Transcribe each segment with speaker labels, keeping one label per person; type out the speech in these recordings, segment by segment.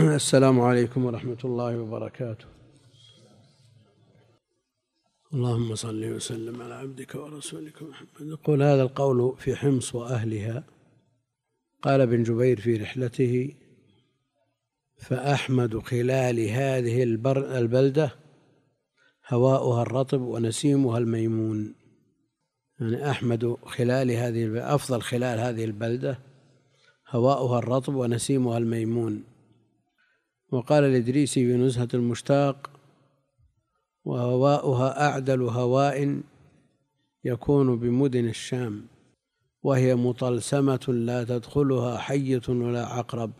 Speaker 1: السلام عليكم ورحمة الله وبركاته. اللهم صل وسلم على عبدك ورسولك محمد. يقول هذا القول في حمص وأهلها. قال ابن جبير في رحلته: فأحمد خلال هذه البلدة هواؤها الرطب ونسيمها الميمون. يعني أحمد خلال هذه أفضل خلال هذه البلدة هواؤها الرطب ونسيمها الميمون. وقال الإدريسي في نزهة المشتاق: وهواؤها أعدل هواء يكون بمدن الشام، وهي مطلسمة لا تدخلها حية ولا عقرب،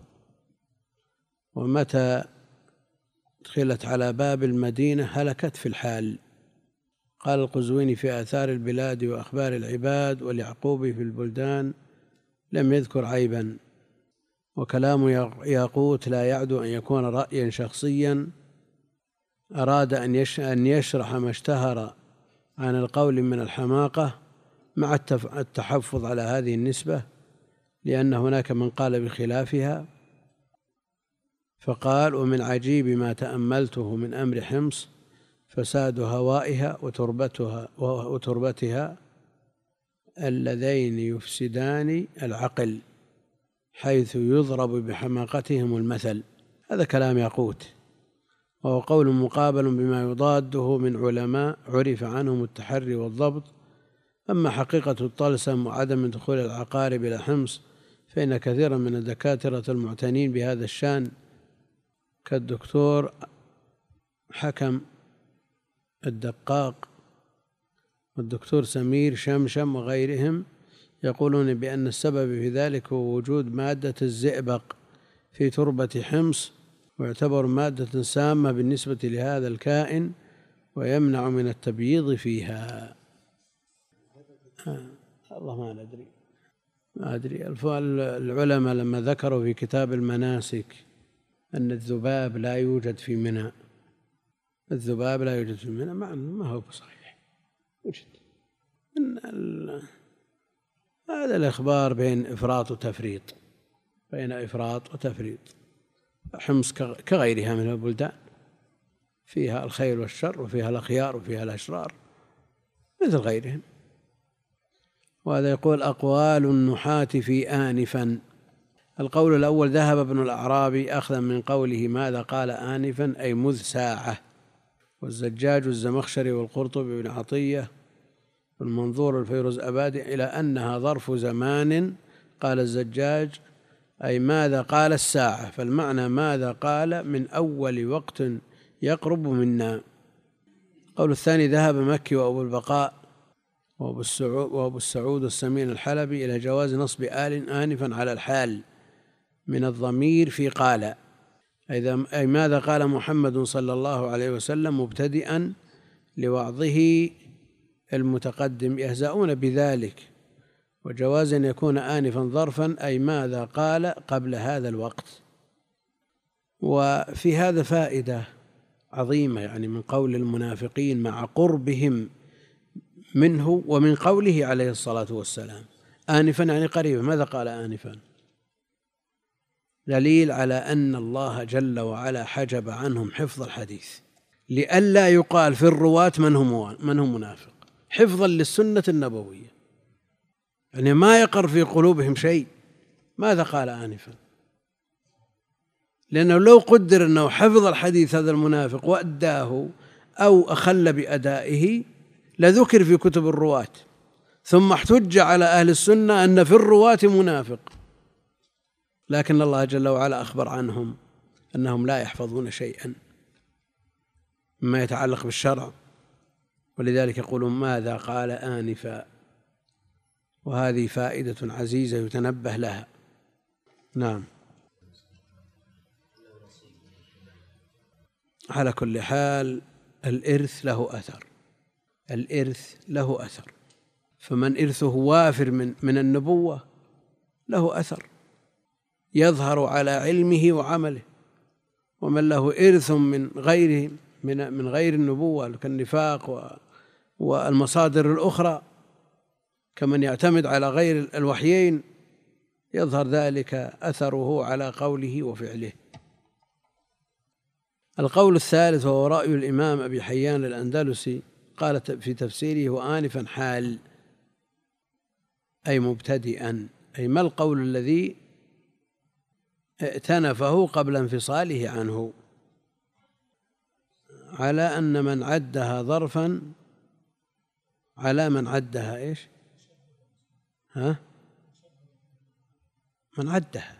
Speaker 1: ومتى دخلت على باب المدينة هلكت في الحال. قال القزويني في آثار البلاد وأخبار العباد، واليعقوبي في البلدان لم يذكر عيبا. وكلام ياقوت لا يعدو أن يكون رأيا شخصيا أراد أن يشرح ما اشتهر عن القول من الحماقة مع التحفظ على هذه النسبة، لأن هناك من قال بخلافها. فقال: ومن عجيب ما تأملته من أمر حمص فساد هوائها وتربتها اللذين يفسدان العقل، حيث يضرب بحماقتهم المثل. هذا كلام ياقوت، وهو قول مقابل بما يضاده من علماء عرف عنهم التحري والضبط. أما حقيقة الطلسم وعدم دخول العقارب إلى حمص فإن كثيرا من الدكاترة المعتنين بهذا الشأن كالدكتور حكم الدقاق والدكتور سمير شمشم وغيرهم يقولون بأن السبب في ذلك هو وجود مادة الزئبق في تربة حمص، ويعتبر مادة سامة بالنسبة لهذا الكائن ويمنع من التبييض فيها. الله ما أدري. العلماء لما ذكروا في كتاب المناسك أن الذباب لا يوجد في منى، الذباب لا يوجد في منى، ما هو صحيح، يوجد. هذا الإخبار بين إفراط وتفريط. حمص كغيرها من البلدان فيها الخير والشر، وفيها الأخيار وفيها الأشرار مثل غيرهم. وهذا يقول: أقوال النحاة في آنفا. القول الأول: ذهب ابن الأعرابي أخذا من قوله ماذا قال آنفا أي مذ ساعة. والزجاج الزمخشري والقرطبي بن عطية والمنظور الفيروز أبادي إلى أنها ظرف زمان. قال الزجاج أي ماذا قال الساعة، فالمعنى ماذا قال من أول وقت يقرب منا. القول الثاني: ذهب مكي وأبو البقاء وأبو السعود السمين الحلبي إلى جواز نصب آنفا على الحال من الضمير في قال، أي ماذا قال محمد صلى الله عليه وسلم مبتدئا لوعظه المتقدم، يهزؤون بذلك. وجواز أن يكون آنفا ظرفا أي ماذا قال قبل هذا الوقت. وفي هذا فائدة عظيمة يعني من قول المنافقين مع قربهم منه ومن قوله عليه الصلاة والسلام آنفا يعني قريبا. ماذا قال آنفا؟ دليل على أن الله جل وعلا حجب عنهم حفظ الحديث لئلا يقال في الرواة من هم منافق، حفظا للسنة النبوية، يعني ما يقر في قلوبهم شيء. ماذا قال آنفا؟ لأنه لو قدر أنه حفظ الحديث هذا المنافق وأداه أو أخل بأدائه لذكر في كتب الرواة، ثم احتج على أهل السنة أن في الرواة منافق، لكن الله جل وعلا أخبر عنهم أنهم لا يحفظون شيئا مما يتعلق بالشرع، ولذلك يقولون ماذا قال آنفا. وهذه فائدة عزيزة يتنبه لها. نعم. على كل حال الإرث له أثر، فمن إرثه وافر من النبوة له أثر يظهر على علمه وعمله، ومن له إرث من غيره من غير النبوة كالنفاق والمصادر الأخرى كمن يعتمد على غير الوحيين يظهر ذلك أثره على قوله وفعله. القول الثالث وهو رأي الإمام أبي حيان الأندلسي قال في تفسيره وآنفا حال أي مبتدئا، أي ما القول الذي ائتنفه قبل انفصاله عنه، على أن من عدها ظرفا، على من عدها إيش؟ من عدها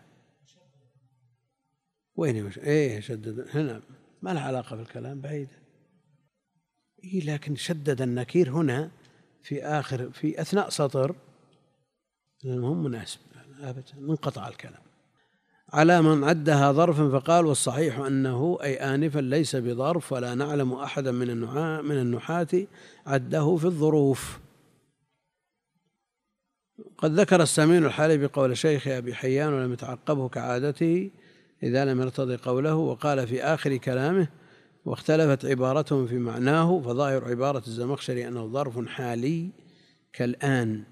Speaker 1: وين شدد هنا ما لها علاقة بالكلام بعيدة، لكن شدد النكير هنا في أثناء سطر المهم مناسب أبدا منقطع الكلام. على من عدها ظرفا فقال والصحيح أنه أي آنفا ليس بظرف، ولا نعلم أحدا من النحاة عده في الظروف. قد ذكر السمين الحلبي قول شيخ أبي حيان ولم يتعقبه كعادته إذا لم يرتضي قوله، وقال في آخر كلامه واختلفت عبارتهم في معناه، فظاهر عبارة الزمخشري أنه ظرف حالي كالآن،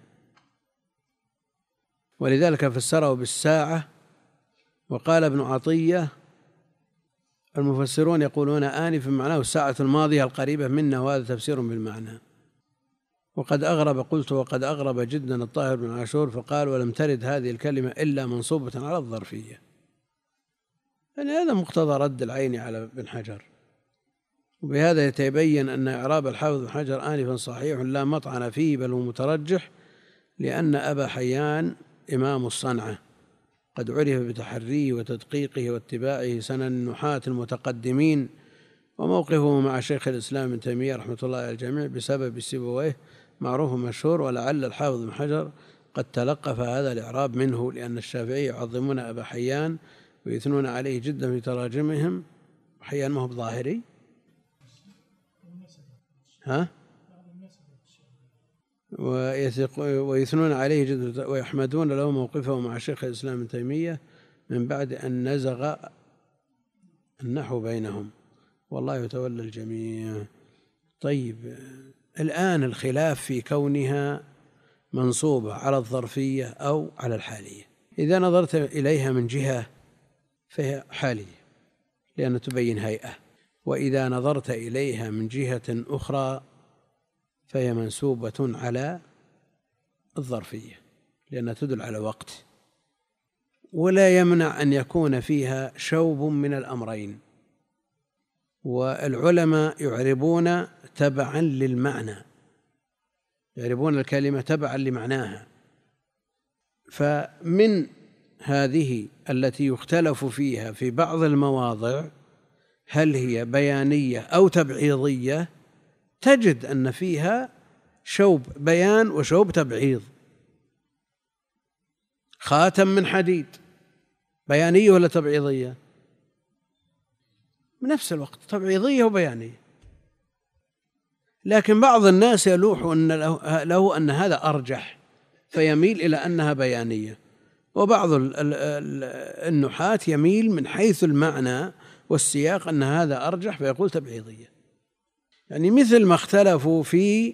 Speaker 1: ولذلك فسره بالساعة. وقال ابن عطية المفسرون يقولون آنف معناه الساعة الماضية القريبة منا، وهذا تفسير بالمعنى. وقد أغرب جدا الطاهر بن عاشور فقال ولم ترد هذه الكلمة إلا منصوبة على الظرفية، يعني هذا مقتضى رد العين على ابن حجر. وبهذا يتبين أن إعراب الحافظ بن حجر آنفا صحيح لا مطعن فيه بل هو مترجح، لأن أبا حيان إمام الصنعة قد عرف بتحريه وتدقيقه واتباعه سنن النحاة المتقدمين، وموقفه مع شيخ الإسلام ابن تيمية رحمة الله على الجميع بسبب سيبويه معروف مشهور. ولعل الحافظ بن حجر قد تلقف هذا الإعراب منه، لأن الشافعي يعظمون أبا حيان ويثنون عليه جدا في تراجمهم. حيان ما هو بظاهري ويثنون عليه جدا ويحمدون له موقفه مع شيخ الإسلام ابن تيمية من بعد أن نزغ النحو بينهم، والله يتولى الجميع. طيب، الآن الخلاف في كونها منصوبة على الظرفية أو على الحالية. إذا نظرت إليها من جهة فهي حالية لأن تبين هيئة، وإذا نظرت إليها من جهة أخرى فهي منسوبة على الظرفية لأنها تدل على وقت، ولا يمنع أن يكون فيها شوب من الأمرين. والعلماء يعربون تبعا للمعنى، يعربون الكلمة تبعا لمعناها. فمن هذه التي يختلف فيها في بعض المواضع هل هي بيانية أو تبعيضية، تجد أن فيها شوب بيان وشوب تبعيض. خاتم من حديد بيانية ولا تبعيضية؟ بنفس الوقت تبعيضية وبيانية، لكن بعض الناس يلوح له أن هذا أرجح فيميل إلى أنها بيانية، وبعض النحاة يميل من حيث المعنى والسياق أن هذا أرجح فيقول تبعيضية. يعني مثل ما اختلفوا في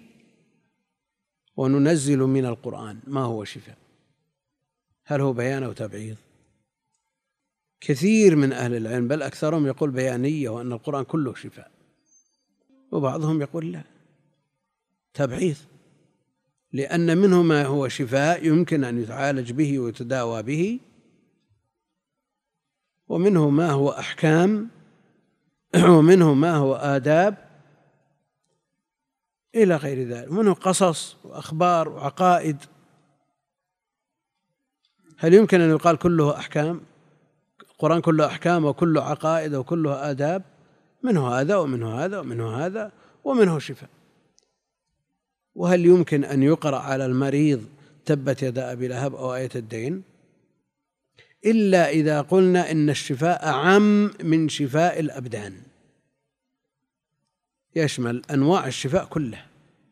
Speaker 1: وننزل من القرآن ما هو شفاء، هل هو بيان أو تبعيض؟ كثير من أهل العلم بل أكثرهم يقول بيانية وأن القرآن كله شفاء، وبعضهم يقول لا، تبعيض، لأن منه ما هو شفاء يمكن أن يتعالج به ويتداوى به، ومنه ما هو أحكام، ومنه ما هو آداب إلى غير ذلك، منه قصص وأخبار وعقائد. هل يمكن أن يقال كله أحكام؟ القرآن كله أحكام وكله عقائد وكله آداب؟ منه هذا ومنه هذا ومنه هذا ومنه شفاء. وهل يمكن أن يقرأ على المريض تبت يدا أبي لهب أو آية الدين؟ إلا إذا قلنا إن الشفاء أعم من شفاء الأبدان، يشمل أنواع الشفاء كلها،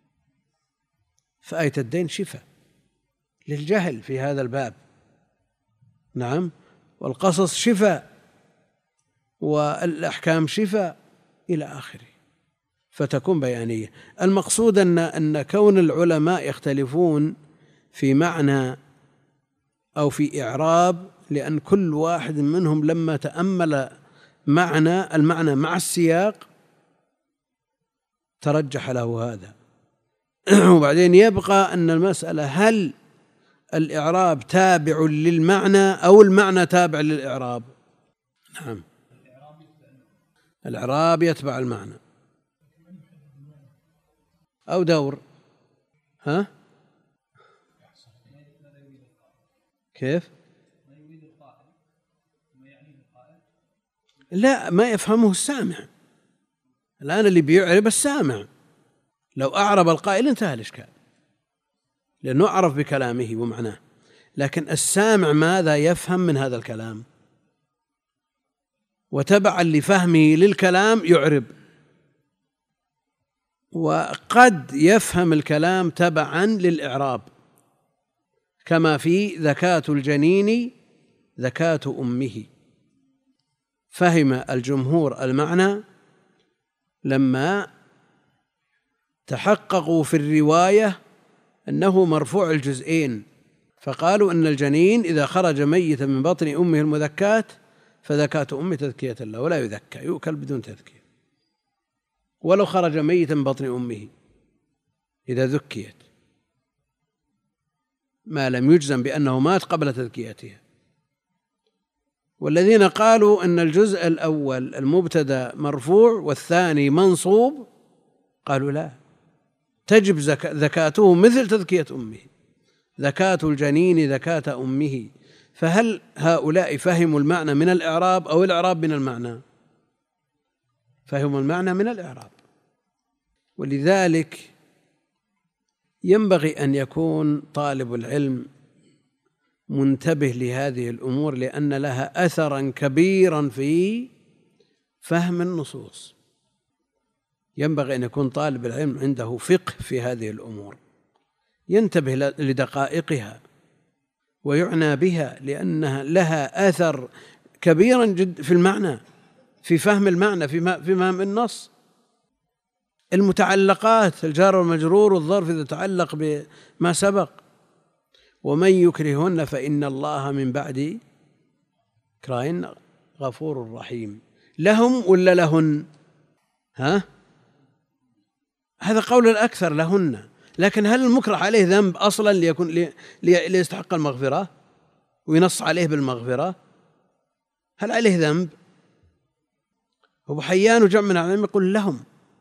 Speaker 1: فآية الدين شفاء للجهل في هذا الباب، نعم، والقصص شفاء، والأحكام شفاء إلى آخره، فتكون بيانية. المقصود أن كون العلماء يختلفون في معنى أو في إعراب، لأن كل واحد منهم لما تأمل المعنى مع السياق ترجح له هذا. وبعدين يبقى أن المسألة هل الإعراب تابع للمعنى أو المعنى تابع للإعراب؟ نعم، الإعراب يتبع المعنى أو دور. ها؟ كيف؟ لا، ما يفهمه السامع. الآن اللي بيعرب السامع، لو أعرب القائل انتهى الإشكال، لأنه أعرف بكلامه ومعناه. لكن السامع ماذا يفهم من هذا الكلام؟ وتبعا لفهمه للكلام يعرب. وقد يفهم الكلام تبعا للإعراب، كما في زكاة الجنين زكاة أمه. فهم الجمهور المعنى لما تحققوا في الرواية أنه مرفوع الجزئين، فقالوا أن الجنين إذا خرج ميتا من بطن أمه المذكاة فزكاة أمه تزكية له، ولا يذكى، يؤكل بدون تزكية. ولو خرج ميتا من بطن أمه إذا ذكيت، ما لم يجزم بأنه مات قبل تزكيتها. والذين قالوا أن الجزء الأول المبتدأ مرفوع والثاني منصوب قالوا لا، تجب زكاته مثل تزكية أمه، زكاة الجنين زكاة أمه. فهل هؤلاء فهموا المعنى من الإعراب أو الإعراب من المعنى؟ فهموا المعنى من الإعراب. ولذلك ينبغي أن يكون طالب العلم منتبه لهذه الأمور، لأن لها أثرا كبيرا في فهم النصوص. ينبغي أن يكون طالب العلم عنده فقه في هذه الأمور، ينتبه لدقائقها ويعنى بها، لأنها لها أثر كبيرا جدا في المعنى، في فهم المعنى، في فهم النص. المتعلقات، الجار والمجرور والظرف إذا تعلق بما سبق، ومن يكرهن فإن الله من بعد إكراههن غفور رحيم. لهم ولا لهن؟ هذا قول الأكثر لهن. لكن هل المكره عليه ذنب أصلا ليكون ليستحق المغفرة وينص عليه بالمغفرة؟ هل عليه ذنب؟ أبو حيان وجمع من العلماء يقول لهم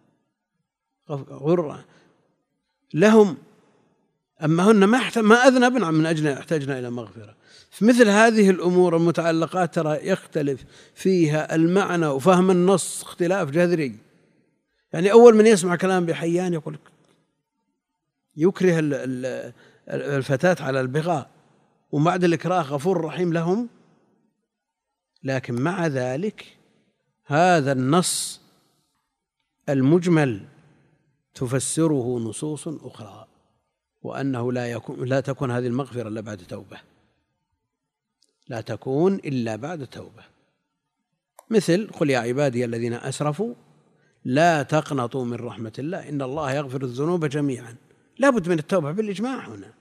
Speaker 1: غرة لهم، أما هن ما أذنبن من أجل احتاجنا إلى مغفرة. في مثل هذه الأمور المتعلقات ترى يختلف فيها المعنى وفهم النص اختلاف جذري. يعني أول من يسمع كلام بحيان يقول يكره الفتاة على البغاء، وبعد الإكراه غفور رحيم لهم. لكن مع ذلك هذا النص المجمل تفسره نصوص أخرى، وأنه لا تكون هذه المغفرة إلا بعد توبة، لا تكون إلا بعد توبة. مثل قل يا عبادي الذين أسرفوا لا تقنطوا من رحمة الله إن الله يغفر الذنوب جميعا. لا بد من التوبة بالإجماع هنا،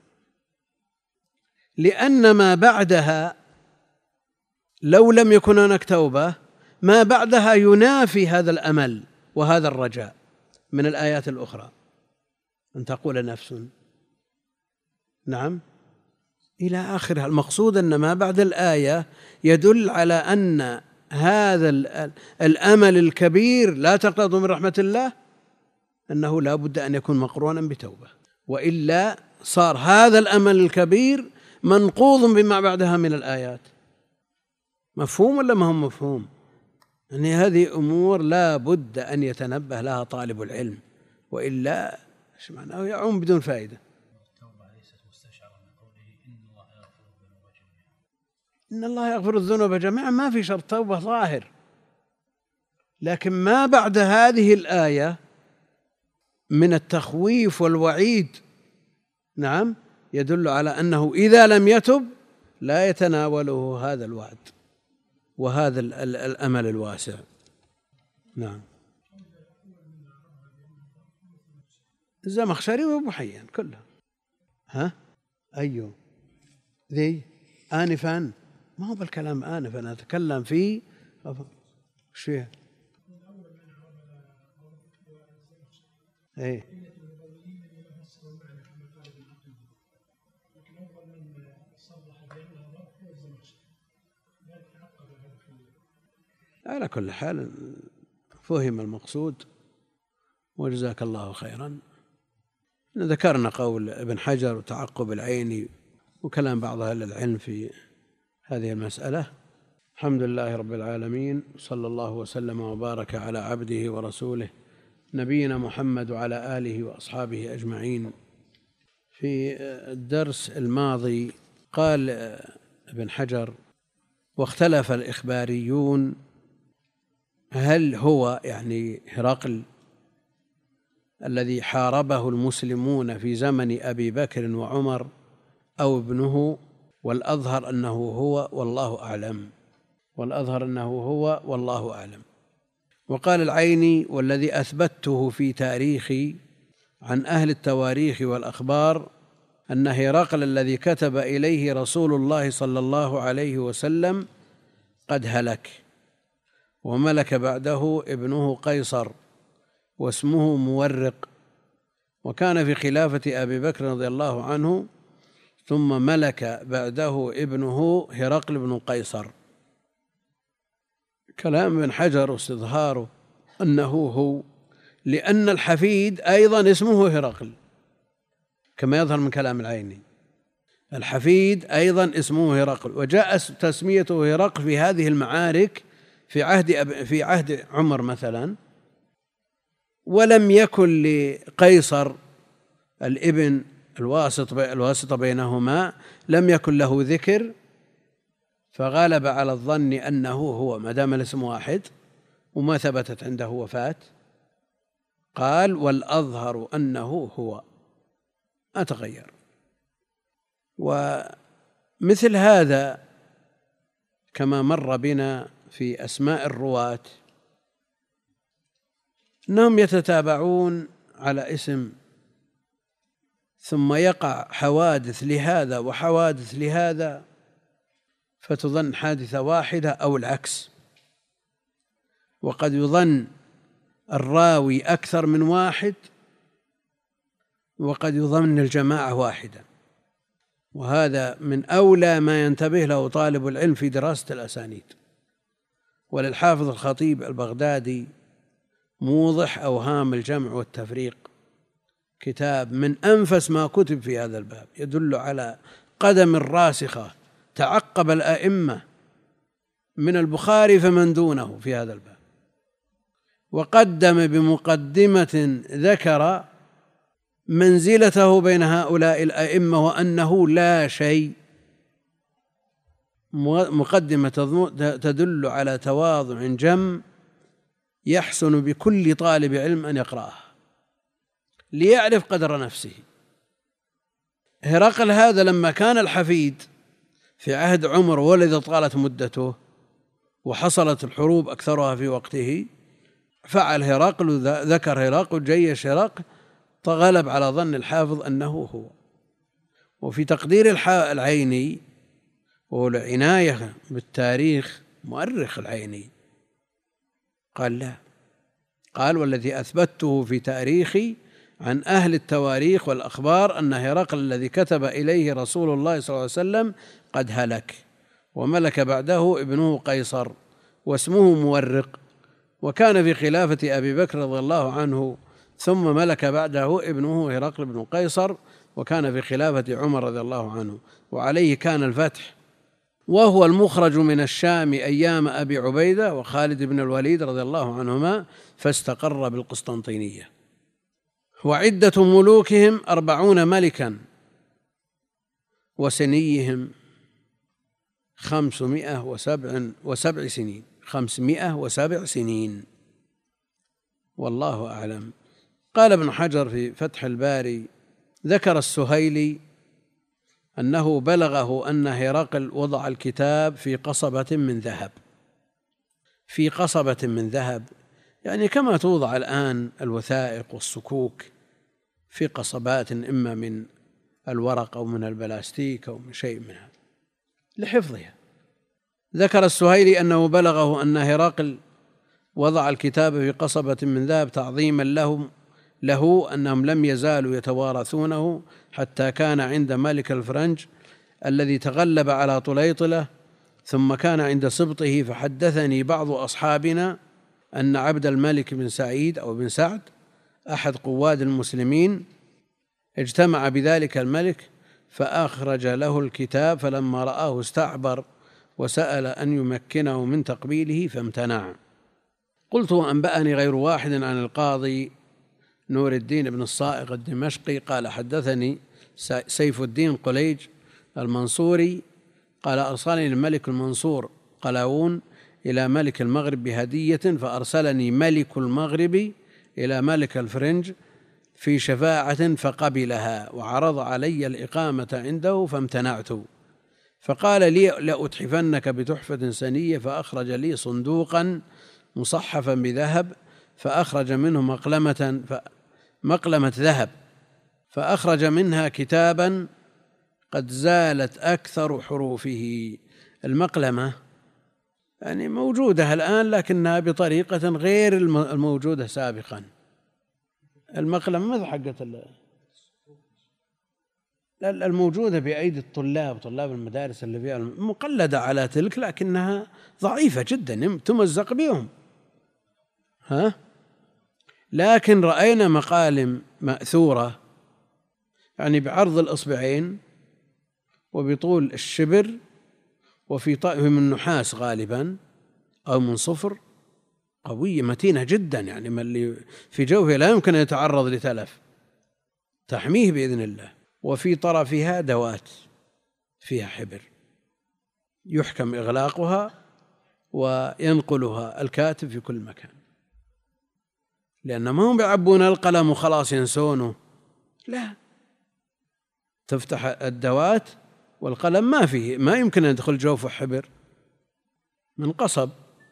Speaker 1: لأن ما بعدها لو لم يكن هناك توبة ما بعدها ينافي هذا الأمل وهذا الرجاء من الآيات الأخرى. أن تقول نفس نعم إلى آخرها. المقصود أن ما بعد الآية يدل على أن هذا الأمل الكبير لا تقنطوا من رحمة الله أنه لا بد أن يكون مقرونا بتوبة، وإلا صار هذا الأمل الكبير منقوض بما بعدها من الآيات. مفهوم ولا ما هو مفهوم؟ يعني هذه أمور لا بد أن يتنبه لها طالب العلم، وإلا ايش معناه يعوم بدون فائدة.
Speaker 2: التوبة ليست مستشعرة من قوله
Speaker 1: إن الله يغفر الذنوب جميعا، ما في شرط توبة ظاهر. لكن ما بعد هذه الآية من التخويف والوعيد نعم يدل على أنه إذا لم يتب لا يتناوله هذا الوعد وهذا الأمل الواسع. نعم. الزمخشري وابو حيان كلها. أيوه ذي آنفا، ما هو بالكلام آنفا، أنا أتكلم في وش فيها؟ ايه على كل حال فهم المقصود وجزاك الله خيرا. ذكرنا قول ابن حجر وتعقب العيني وكلام بعض أهل العلم في هذه المسألة. الحمد لله رب العالمين، صلى الله وسلم وبارك على عبده ورسوله نبينا محمد وعلى آله وأصحابه أجمعين. في الدرس الماضي قال ابن حجر: واختلف الإخباريون هل هو يعني هرقل الذي حاربه المسلمون في زمن أبي بكر وعمر أو ابنه، والأظهر أنه هو والله أعلم. وقال العيني: والذي أثبته في تاريخي عن أهل التواريخ والأخبار أن هرقل الذي كتب إليه رسول الله صلى الله عليه وسلم قد هلك، وملك بعده ابنه قيصر واسمه مورق، وكان في خلافة أبي بكر رضي الله عنه، ثم ملك بعده ابنه هرقل بن قيصر. كلام ابن حجر واستظهاره أنه هو، لأن الحفيد أيضا اسمه هرقل كما يظهر من كلام العيني، الحفيد أيضا اسمه هرقل، وجاء تسميته هرقل في هذه المعارك في عهد عمر مثلا، ولم يكن لقيصر الابن الواسطة بينهما لم يكن له ذكر، فغالب على الظن أنه هو ما دام الاسم واحد وما ثبتت عنده وفاة. قال: والأظهر أنه هو، أتغير. ومثل هذا كما مر بنا في أسماء الرواة أنهم يتتابعون على اسم، ثم يقع حوادث لهذا وحوادث لهذا فتظن حادثة واحدة أو العكس، وقد يظن الراوي أكثر من واحد، وقد يظن الجماعة واحدة. وهذا من أولى ما ينتبه له طالب العلم في دراسة الأسانيد. وللحافظ الخطيب البغدادي موضح أوهام الجمع والتفريق، كتاب من أنفس ما كتب في هذا الباب، يدل على قدم الراسخة تعقب الأئمة من البخاري فمن دونه في هذا الباب، وقدم بمقدمة ذكر منزلته بين هؤلاء الأئمة وأنه لا شيء، مقدمة تدل على تواضع جم يحسن بكل طالب علم أن يقرأها ليعرف قدر نفسه. هرقل هذا لما كان الحفيد في عهد عمر ولذا طالت مدته وحصلت الحروب أكثرها في وقته، فعل هرقل ذكر هرقل جيش هرقل، فغلب على ظن الحافظ أنه هو. وفي تقدير العيني وهو العناية بالتاريخ مؤرخ العيني قال لا، قال: والذي أثبته في تاريخي عن أهل التواريخ والأخبار أن هرقل الذي كتب إليه رسول الله صلى الله عليه وسلم قد هلك، وملك بعده ابنه قيصر واسمه مورق، وكان في خلافة أبي بكر رضي الله عنه، ثم ملك بعده ابنه هرقل بن قيصر، وكان في خلافة عمر رضي الله عنه، وعليه كان الفتح، وهو المخرج من الشام أيام أبي عبيدة وخالد بن الوليد رضي الله عنهما، فاستقر بالقسطنطينية. وعدة ملوكهم 40 ملكا، وسنيهم 507 سنين، 507 سنين، والله أعلم. قال ابن حجر في فتح الباري: ذكر السهيلي أنه بلغه أن هرقل وضع الكتاب في قصبة من ذهب، في قصبة من ذهب، يعني كما توضع الآن الوثائق والصكوك في قصبات إما من الورق أو من البلاستيك أو من شيء منها لحفظها. ذكر السهيلي أنه بلغه أن هرقل وضع الكتاب في قصبة من ذهب تعظيما له أنهم لم يزالوا يتوارثونه حتى كان عند ملك الفرنج الذي تغلب على طليطلة، ثم كان عند سبطه. فحدثني بعض أصحابنا أن عبد الملك بن سعيد أو بن سعد أحد قواد المسلمين اجتمع بذلك الملك فأخرج له الكتاب، فلما رآه استعبر وسأل أن يمكنه من تقبيله فامتنع. قلت: وأنبأني غير واحد عن القاضي نور الدين بن الصائغ الدمشقي قال حدثني سيف الدين قليج المنصوري قال أرسلني الملك المنصور قلاوون إلى ملك المغرب بهدية، فأرسلني ملك المغرب إلى ملك الفرنج في شفاعة فقبلها، وعرض علي الإقامة عنده فامتنعت. فقال لي: لأتحفنك بتحفة سنية، فأخرج لي صندوقا مصحفا بذهب، فأخرج منه مقلمة ذهب، فأخرج منها كتابا قد زالت أكثر حروفه. المقلمة يعني موجودة الآن لكنها بطريقة غير الموجودة سابقا. المقلمة مثل حقة الموجودة بأيدي طلاب المدارس اللي فيها مقلدة على تلك، لكنها ضعيفة جدا تمزق بهم. لكن رأينا مقالم مأثورة يعني بعرض الإصبعين وبطول الشبر، وفي طائف من نحاس غالبا أو من صفر، قوية متينة جدا، يعني ما اللي في جوفها لا يمكن أن يتعرض لتلف، تحميه بإذن الله. وفي طرفها دوات فيها حبر يحكم إغلاقها وينقلها الكاتب في كل مكان، لأن ما هم بيعبون القلم وخلاص ينسونه، لا، تفتح الدوات والقلم ما يمكن أن يدخل جوفه حبر من قصب،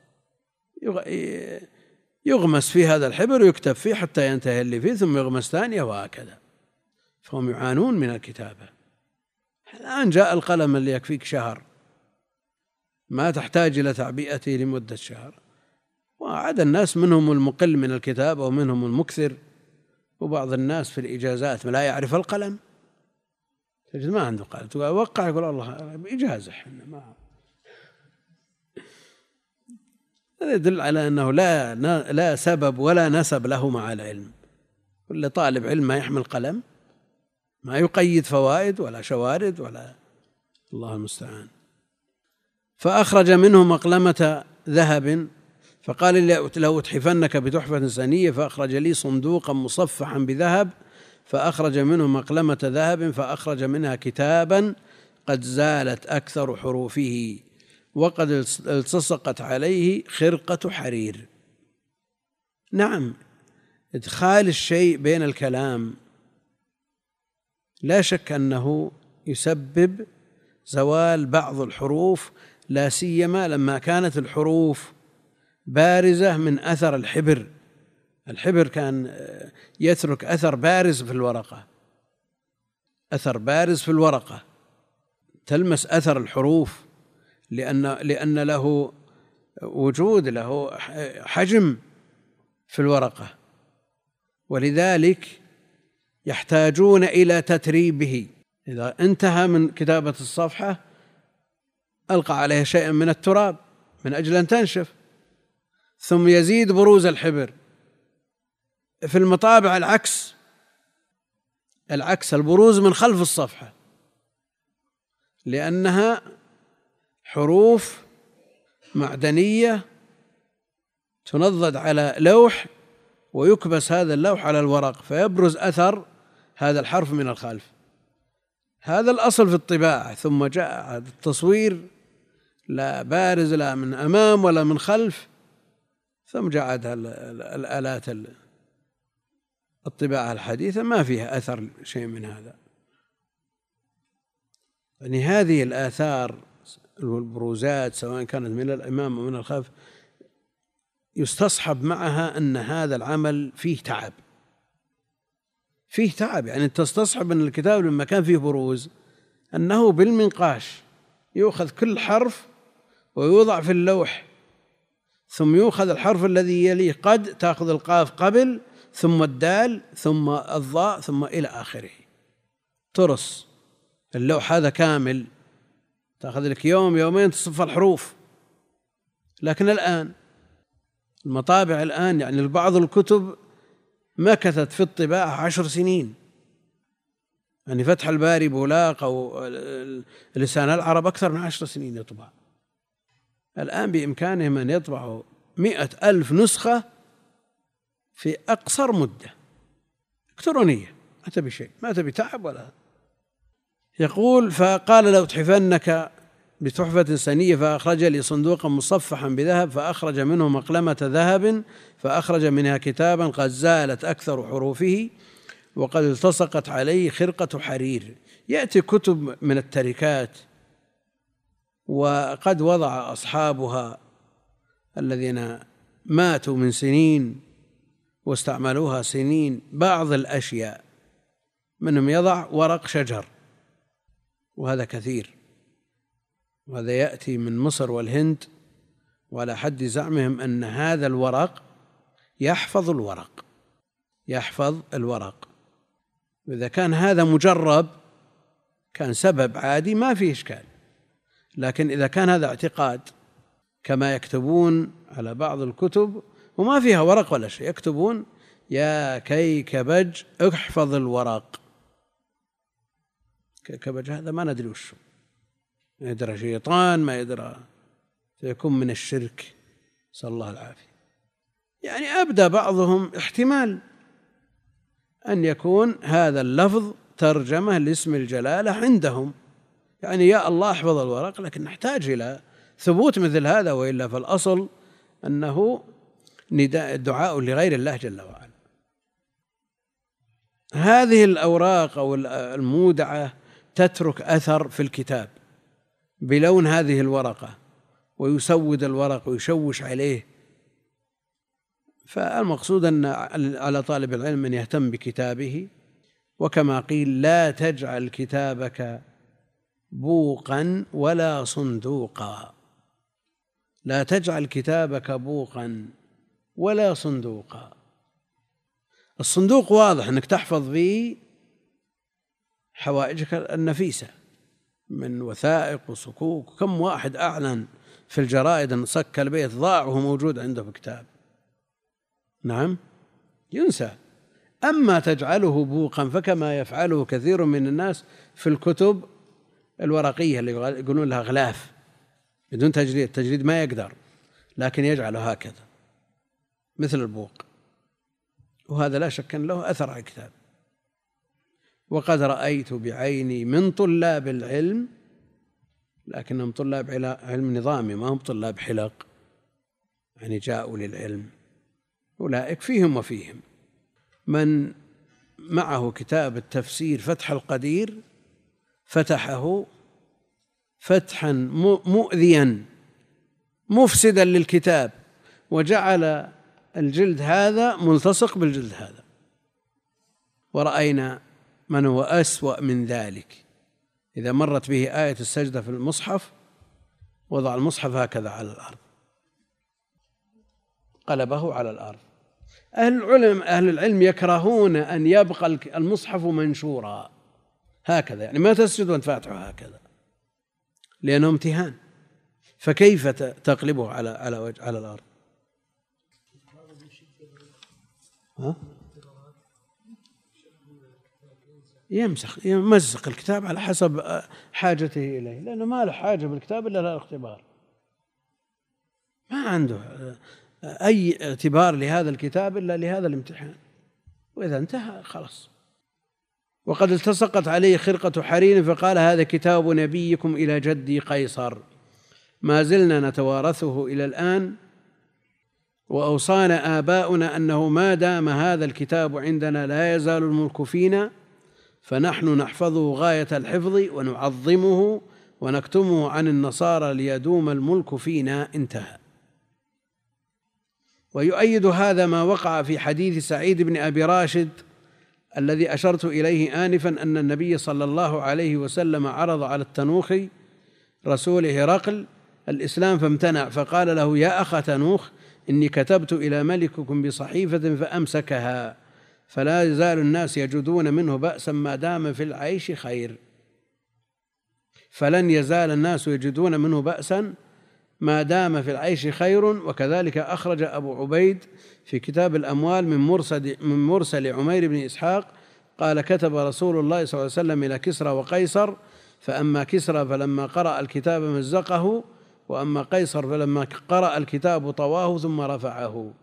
Speaker 1: يغمس في هذا الحبر ويكتب فيه حتى ينتهي اللي فيه، ثم يغمس ثانية، وهكذا. فهم يعانون من الكتابة. الآن جاء القلم اللي يكفيك شهر، ما تحتاج إلى تعبئته لمدة شهر. وعاد الناس منهم المقل من الكتابة ومنهم المكثر، وبعض الناس في الإجازات لا يعرف القلم، تجد ما عنده قلم، تقول وقع، يقول الله بإجازة احنا ما. هذا يدل على أنه لا سبب ولا نسب له مع العلم. كل طالب علم ما يحمل قلم، ما يقيد فوائد ولا شوارد ولا، الله المستعان. فأخرج منه مقلمة ذهب، فقال لي: لو أتحفنك بتحفة سنية، فأخرج لي صندوقا مصفحا بذهب، فأخرج منه مقلمة ذهب، فأخرج منها كتابا قد زالت أكثر حروفه، وقد التصقت عليه خرقة حرير. نعم، إدخال الشيء بين الكلام لا شك أنه يسبب زوال بعض الحروف، لا سيما لما كانت الحروف بارزة من أثر الحبر. الحبر كان يترك أثر بارز في الورقة، أثر بارز في الورقة، تلمس أثر الحروف، لأن له وجود، له حجم في الورقة، ولذلك يحتاجون إلى تتريبه. إذا انتهى من كتابة الصفحة ألقى عليها شيئا من التراب من أجل أن تنشف، ثم يزيد بروز الحبر. في المطابع العكس، البروز من خلف الصفحة، لأنها حروف معدنية تنضد على لوح، ويكبس هذا اللوح على الورق، فيبرز أثر هذا الحرف من الخلف. هذا الأصل في الطباعة، ثم جاء التصوير لا بارز لا من أمام ولا من خلف، ثم جاءت الآلات الطباعة الحديثة ما فيها أثر شيء من هذا. يعني هذه الآثار والبروزات سواء كانت من الأمام أو من الخلف يستصحب معها أن هذا العمل فيه تعب، يعني تستصحب أن الكتاب لما كان فيه بروز أنه بالمنقاش يؤخذ كل حرف ويوضع في اللوح، ثم يؤخذ الحرف الذي يليه، قد تأخذ القاف قبل ثم الدال ثم الضاء ثم إلى آخره. ترص اللوح هذا كامل، تأخذ لك يوم يومين تصف الحروف. لكن الآن المطابع الآن يعني بعض الكتب مكثت في الطباعة 10 سنين، يعني فتح الباري بولاق أو لسان العرب أكثر من 10 سنين يطبع. الآن بإمكانهم أن يطبعوا 100,000 نسخة في أقصر مدة إلكترونية، ما تبي شيء، ما تبي تعب ولا. يقول: فقال لو تحفنك بتحفة سنية، فأخرج لي صندوقا مصفحا بذهب، فأخرج منه مقلمة ذهب، فأخرج منها كتابا قد زالت أكثر حروفه وقد التصقت عليه خرقة حرير. يأتي كتب من التركات وقد وضع أصحابها الذين ماتوا من سنين واستعملوها سنين بعض الأشياء، منهم يضع ورق شجر، وهذا كثير، وهذا يأتي من مصر والهند، وعلى حد زعمهم أن هذا الورق يحفظ الورق. وإذا كان هذا مجرب كان سبب عادي ما فيه إشكال، لكن إذا كان هذا اعتقاد كما يكتبون على بعض الكتب وما فيها ورق ولا شيء، يكتبون: يا كيكبج احفظ الورق. كيكبج هذا ما ندري وش، ما يدرى شيطان، ما يدرى، فيكون من الشرك، نسأل الله العافية. يعني أبدى بعضهم احتمال أن يكون هذا اللفظ ترجمة لاسم الجلالة عندهم، يعني يا الله احفظ الورق، لكن نحتاج إلى ثبوت مثل هذا، وإلا فالأصل أنه نداء الدعاء لغير الله جل وعلا. هذه الأوراق أو المودعة تترك أثر في الكتاب بلون هذه الورقة، ويسود الورق ويشوش عليه. فالمقصود أن على طالب العلم أن يهتم بكتابه، وكما قيل: لا تجعل كتابك بوقا ولا صندوقا. لا تجعل كتابك بوقا ولا صندوقا. الصندوق واضح أنك تحفظ فيه حوائجك النفيسة من وثائق وصكوك. كم واحد أعلن في الجرائد أن صك البيت ضاع وهو موجود عنده في كتاب، نعم، ينسى. أما تجعله بوقا فكما يفعله كثير من الناس في الكتب الورقية اللي يقولون لها غلاف بدون تجريد، التجريد ما يقدر، لكن يجعله هكذا مثل البوق، وهذا لا شك أن له أثر على الكتاب. وقد رأيت بعيني من طلاب العلم، لكنهم طلاب علم نظامي، ما هم طلاب حلق، يعني جاءوا للعلم، أولئك فيهم وفيهم، من معه كتاب التفسير فتح القدير فتحه فتحا مؤذيا مفسدا للكتاب، وجعل الجلد هذا ملتصق بالجلد هذا. ورأينا من هو أسوأ من ذلك، إذا مرت به آية السجدة في المصحف وضع المصحف هكذا على الأرض، قلبه على الأرض. أهل العلم يكرهون أن يبقى المصحف منشورا هكذا، يعني ما تسجد وانت فاتحه هكذا، لأنه امتهان. فكيف تقلبه على الأرض؟ يمزق الكتاب على حسب حاجته إليه، لأنه ما له حاجة بالكتاب إلا للاختبار، ما عنده أي اعتبار لهذا الكتاب إلا لهذا الامتحان، وإذا انتهى خلاص. وقد التصقت عليه خرقة حرير، فقال: هذا كتاب نبيكم إلى جدي قيصر، ما زلنا نتوارثه إلى الآن، وأوصانا آباؤنا أنه ما دام هذا الكتاب عندنا لا يزال الملك فينا، فنحن نحفظه غاية الحفظ ونعظمه ونكتمه عن النصارى ليدوم الملك فينا. انتهى. ويؤيد هذا ما وقع في حديث سعيد بن أبي راشد الذي أشرت إليه آنفا، أن النبي صلى الله عليه وسلم عرض على التنوخي رسول هرقل الإسلام فامتنع، فقال له: يا أخ تنوخ، إني كتبت إلى ملككم بصحيفة فأمسكها، فلا يزال الناس يجدون منه بأسا ما دام في العيش خير. فلن يزال الناس يجدون منه بأسا ما دام في العيش خير. وكذلك أخرج أبو عبيد في كتاب الأموال من مرسل عمير بن إسحاق قال: كتب رسول الله صلى الله عليه وسلم إلى كسرى وقيصر، فأما كسرى فلما قرأ الكتاب مزقه، وأما قيصر فلما قرأ الكتاب طواه ثم رفعه.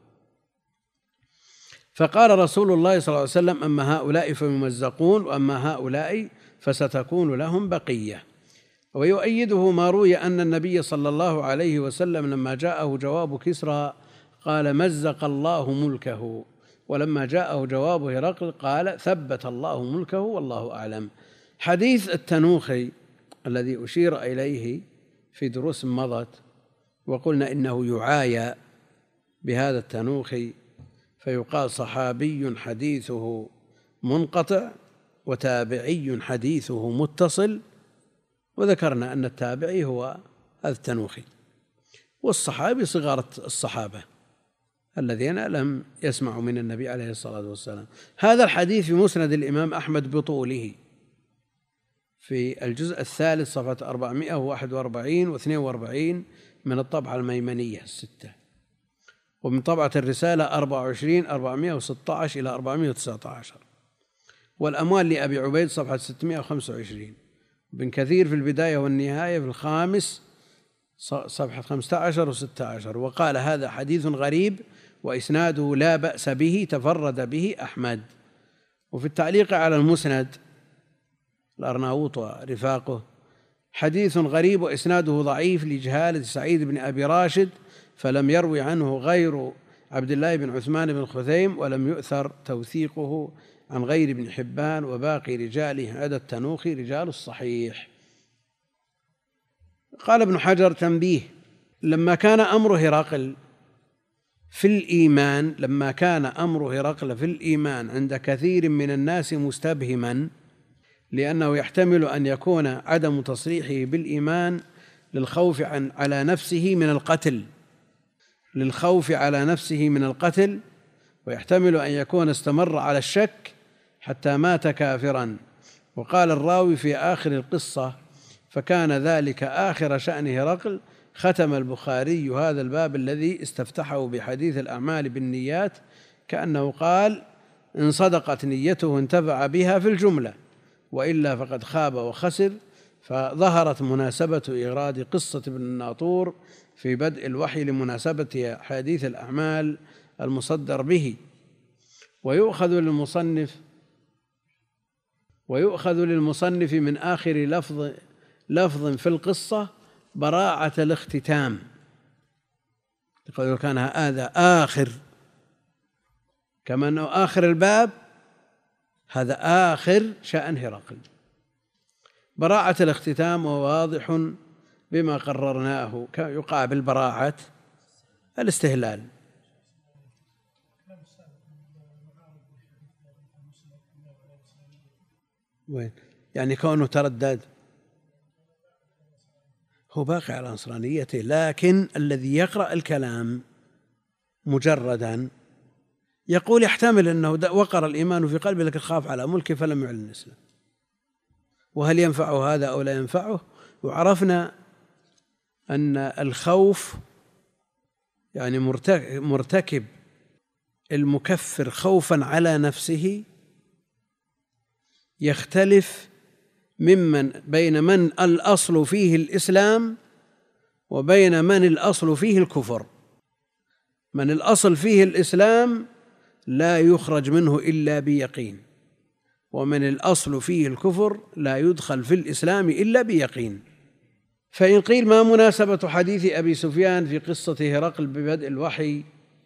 Speaker 1: فقال رسول الله صلى الله عليه وسلم: أما هؤلاء فيمزقون، وأما هؤلاء فستكون لهم بقية. ويؤيده ما روي أن النبي صلى الله عليه وسلم لما جاءه جواب كسرى قال: مزق الله ملكه، ولما جاءه جواب هرقل قال: ثبت الله ملكه والله أعلم. حديث التنوخي الذي أشير إليه في دروس مضت وقلنا إنه يعايى بهذا التنوخي، فيقال صحابي حديثه منقطع وتابعي حديثه متصل، وذكرنا أن التابعي هو التنوخي، والصحابي صغار الصحابة الذين لم يسمعوا من النبي عليه الصلاة والسلام. هذا الحديث في مسند الإمام أحمد بطوله في الجزء الثالث صفحة 441 و42 من الطبعة الميمنية 6، ومن طبعة الرسالة 24 416 إلى 419، والأموال لأبي عبيد صفحة 625، بن كثير في البداية والنهاية في الخامس صفحة 15 و16. وقال: هذا حديث غريب وإسناده لا بأس به، تفرد به أحمد. وفي التعليق على المسند الأرناؤوط ورفاقه: حديث غريب وإسناده ضعيف لجهالة سعيد بن أبي راشد، فلم يروي عنه غير عبد الله بن عثمان بن خثيم، ولم يؤثر توثيقه عن غير ابن حبان، وباقي رجاله عدا التنوخي رجال الصحيح. قال ابن حجر: تنبيه: لما كان أمر هرقل في الإيمان عند كثير من الناس مستبهما، لأنه يحتمل أن يكون عدم تصريحه بالإيمان للخوف على نفسه من القتل، ويحتمل أن يكون استمر على الشك حتى مات كافرا. وقال الراوي في آخر القصة: فكان ذلك آخر شأن هرقل. ختم البخاري هذا الباب الذي استفتحه بحديث الأعمال بالنيات كأنه قال: إن صدقت نيته انتفع بها في الجملة، وإلا فقد خاب وخسر. فظهرت مناسبة إيراد قصة ابن الناطور في بدء الوحي لمناسبة حديث الأعمال المصدر به. ويؤخذ للمصنف من آخر لفظ في القصة براعة الاختتام، يقول كان هذا آخر، كما أنه آخر الباب، هذا آخر شأن هرقل. براعة الاختتام وواضح بما قررناه، يقابل براعة الاستهلال. وين يعني كونه تردد؟ هو باقي على نصرانيته، لكن الذي يقرأ الكلام مجردا يقول يحتمل أنه وقر الإيمان في قلبه لكن خاف على ملكه فلم يعلن الإسلام. وهل ينفعه هذا أو لا ينفعه؟ وعرفنا أن الخوف يعني مرتكب المكفر خوفا على نفسه يختلف بين من الأصل فيه الإسلام وبين من الأصل فيه الكفر. من الأصل فيه الإسلام لا يخرج منه إلا بيقين، ومن الأصل فيه الكفر لا يدخل في الإسلام إلا بيقين. فإن قيل: ما مناسبة حديث أبي سفيان في قصة هرقل ببدء الوحي؟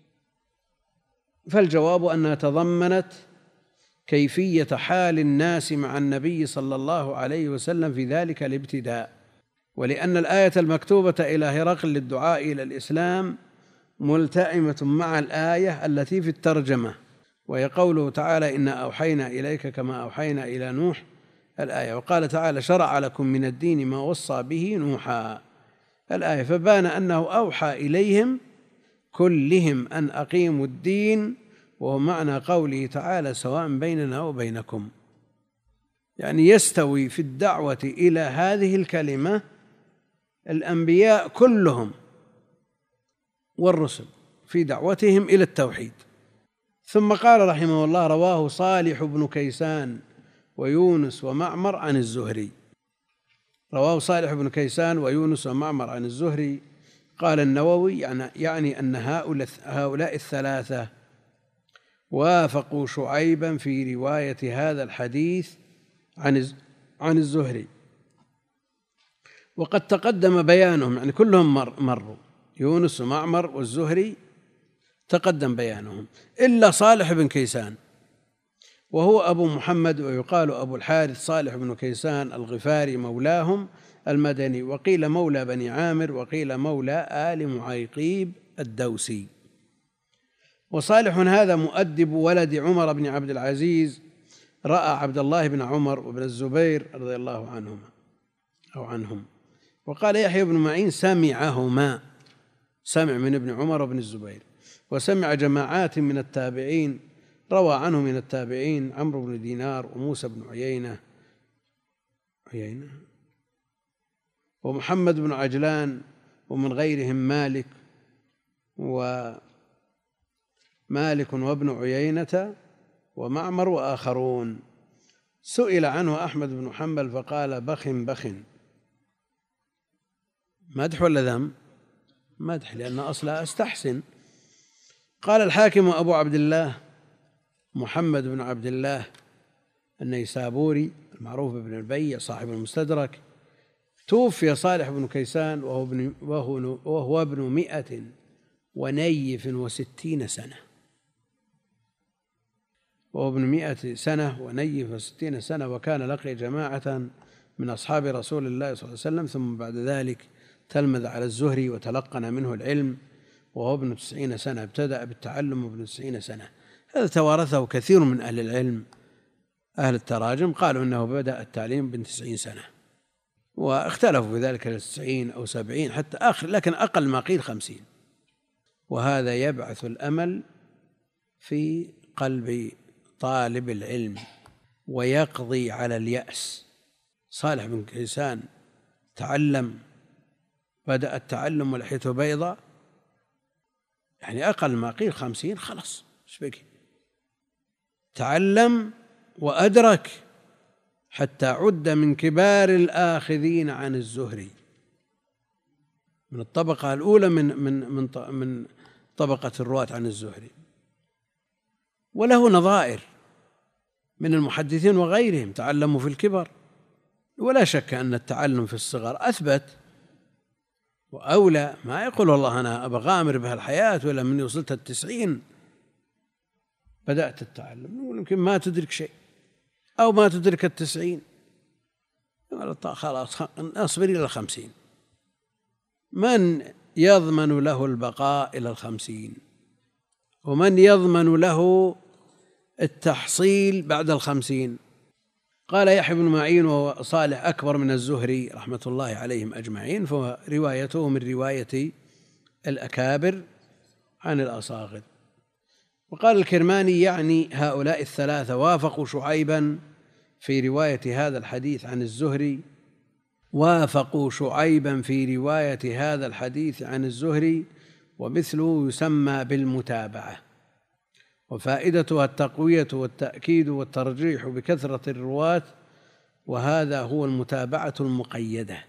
Speaker 1: فالجواب أنها تضمنت كيفية حال الناس مع النبي صلى الله عليه وسلم في ذلك الابتداء، ولأن الآية المكتوبة إلى هرقل للدعاء إلى الإسلام ملتئمة مع الآية التي في الترجمة، وهي قوله تعالى: إنا أوحينا إليك كما أوحينا إلى نوح الآية. وقال تعالى: شرع لكم من الدين ما وصى به نوحا الآية. فبان أنه أوحى إليهم كلهم أن أقيموا الدين، وهو معنى قوله تعالى سواء بيننا وبينكم، يعني يستوي في الدعوة إلى هذه الكلمة الأنبياء كلهم والرسل في دعوتهم إلى التوحيد. ثم قال رحمه الله: رواه صالح بن كيسان ويونس ومعمر عن الزهري. رواه صالح بن كيسان ويونس ومعمر عن الزهري. قال النووي يعني أن هؤلاء الثلاثة وافقوا شعيبا في رواية هذا الحديث عن الزهري، وقد تقدم بيانهم، يعني كلهم مروا، يونس ومعمر والزهري تقدم بيانهم، إلا صالح بن كيسان وهو أبو محمد، ويقال أبو الحارث صالح بن كيسان الغفاري مولاهم المدني، وقيل مولى بني عامر، وقيل مولى آل معيقيب الدوسي. وصالح هذا مؤدب ولد عمر بن عبد العزيز، رأى عبد الله بن عمر وابن الزبير رضي الله عنهم. وقال يحيى بن معين سمعهما، سمع من ابن عمر وابن الزبير، وسمع جماعات من التابعين، روى عنه من التابعين عمرو بن دينار وموسى بن عيينة ومحمد بن عجلان، ومن غيرهم مالك وابن عيينة ومعمر وآخرون. سئل عنه أحمد بن حنبل فقال بخ، مدح ولا ذم؟ مدح، لأن أصلا أستحسن. قال الحاكم أبو عبد الله محمد بن عبد الله النيسابوري المعروف بن البيع صاحب المستدرك: توفي صالح بن كيسان وهو ابن 160 سنة، وهو ابن 100 سنة ونيف 60 سنة، وكان لقي جماعة من أصحاب رسول الله صلى الله عليه وسلم، ثم بعد ذلك تلمذ على الزهري وتلقن منه العلم، وهو ابن 90 سنة، ابتدأ بالتعلم ابن 90 سنة. هذا توارثه كثير من أهل العلم، أهل التراجم قالوا أنه بدأ التعليم ب 90 سنة، واختلفوا في ذلك 90 أو 70 حتى آخر، لكن أقل ما قيل 50. وهذا يبعث الأمل في قلب طالب العلم ويقضي على اليأس. صالح بن كيسان تعلم، بدأ التعلم ولحيته بيضاء، يعني أقل ما قيل 50، خلاص ايش بقي؟ تعلم وأدرك حتى عد من كبار الآخذين عن الزهري، من الطبقة الأولى من طبقة الرواة عن الزهري، وله نظائر من المحدثين وغيرهم تعلموا في الكبر. ولا شك أن التعلم في الصغر أثبت وأولى. ما يقول والله أنا أبغى أغامر بهالحياة ولا مني وصلت 90 بدأت التعلم، يمكن ما تدرك شيء أو ما تدرك 90، خلاص أصبر إلى 50. من يضمن له البقاء إلى 50؟ ومن يضمن له التحصيل بعد 50؟ قال يحيى بن معين وهو صالح أكبر من الزهري رحمة الله عليهم أجمعين، فروايته من رواية الأكابر عن الأصاغر. وقال الكرماني يعني هؤلاء الثلاثة وافقوا شعيبا في رواية هذا الحديث عن الزهري، وافقوا شعيبا في رواية هذا الحديث عن الزهري، ومثله يسمى بالمتابعة، وفائدتها التقوية والتأكيد والترجيح بكثرة الرواة، وهذا هو المتابعة المقيدة،